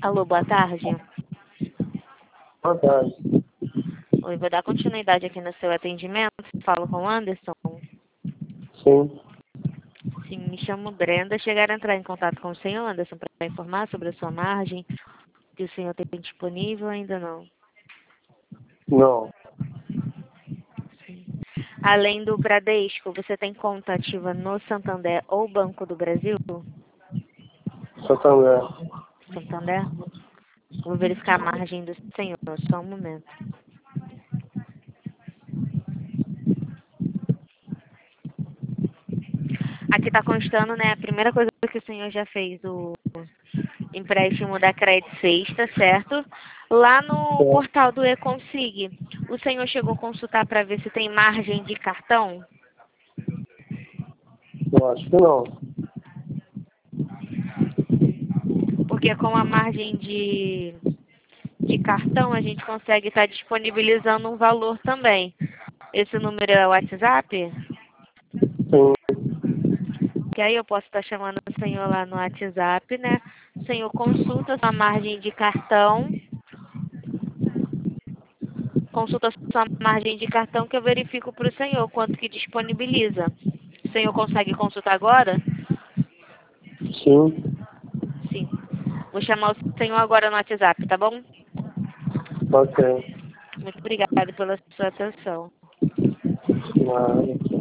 Alô, boa tarde. Boa tarde. Oi, vou dar continuidade aqui no seu atendimento. Falo com o Anderson. Sim. Sim, me chamo Brenda. Chegaram a entrar em contato com o senhor Anderson para informar sobre a sua margem, que o senhor tem disponível, ainda não? Não. Sim. Além do Bradesco, você tem conta ativa no Santander ou Banco do Brasil? Santander. Santander? Vou verificar a margem do senhor, só um momento. Aqui está constando, né? A primeira coisa que o senhor já fez, o empréstimo da Credit Sexta, certo? Lá no É. portal do eConsig, o senhor chegou a consultar para ver se tem margem de cartão? Eu acho que não. Porque com a margem de cartão, a gente consegue estar disponibilizando um valor também. Esse número é o WhatsApp? Sim. Que aí eu posso estar chamando o senhor lá no WhatsApp, né? O senhor consulta sua margem de cartão. Consulta sua margem de cartão que eu verifico para o senhor quanto que disponibiliza. O senhor consegue consultar agora? Sim. Sim. Vou chamar o senhor agora no WhatsApp, tá bom? Ok. Muito obrigada pela sua atenção. Nada.